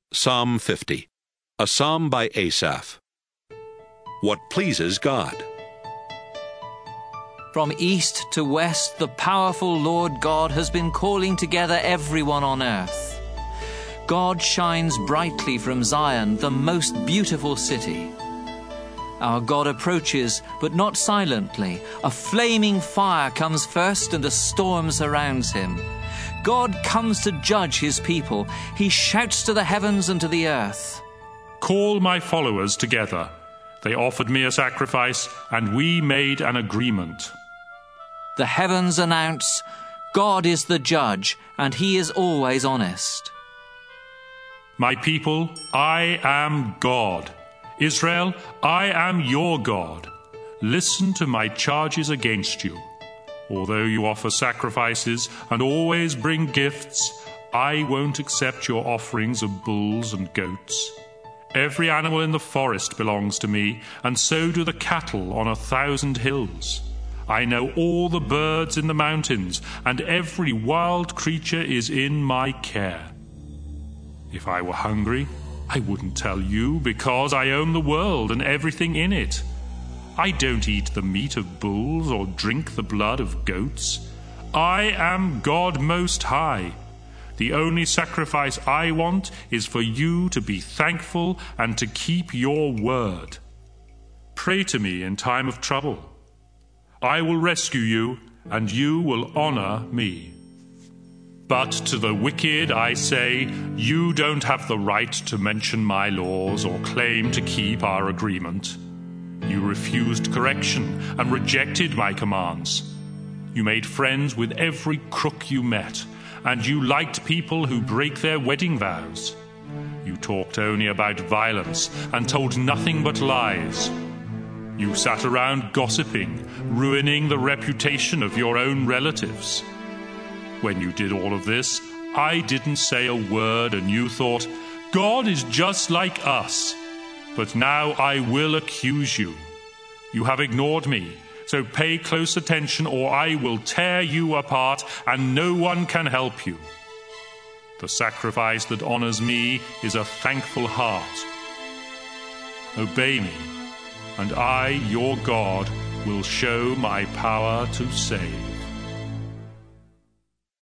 Psalm 50, a psalm by Asaph. What pleases God? From east to west, the powerful Lord God has been calling together everyone on earth. God shines brightly from Zion, the most beautiful city. Our God approaches, but not silently. A flaming fire comes first and a storm surrounds him. God comes to judge his people. He shouts to the heavens and to the earth. Call my followers together. They offered me a sacrifice, and we made an agreement. The heavens announce, God is the judge, and he is always honest. My people, I am God. Israel, I am your God. Listen to my charges against you. Although you offer sacrifices and always bring gifts, I won't accept your offerings of bulls and goats. Every animal in the forest belongs to me, and so do the cattle on 1,000 hills. I know all the birds in the mountains, and every wild creature is in my care. If I were hungry, I wouldn't tell you, because I own the world and everything in it. I don't eat the meat of bulls or drink the blood of goats. I am God Most High. The only sacrifice I want is for you to be thankful and to keep your word. Pray to me in time of trouble. I will rescue you, and you will honor me. But to the wicked I say, you don't have the right to mention my laws or claim to keep our agreement. You refused correction and rejected my commands. You made friends with every crook you met, and you liked people who break their wedding vows. You talked only about violence and told nothing but lies. You sat around gossiping, ruining the reputation of your own relatives. When you did all of this, I didn't say a word, and you thought, God is just like us. But now I will accuse you. You have ignored me, so pay close attention or I will tear you apart and no one can help you. The sacrifice that honors me is a thankful heart. Obey me, and I, your God, will show my power to save.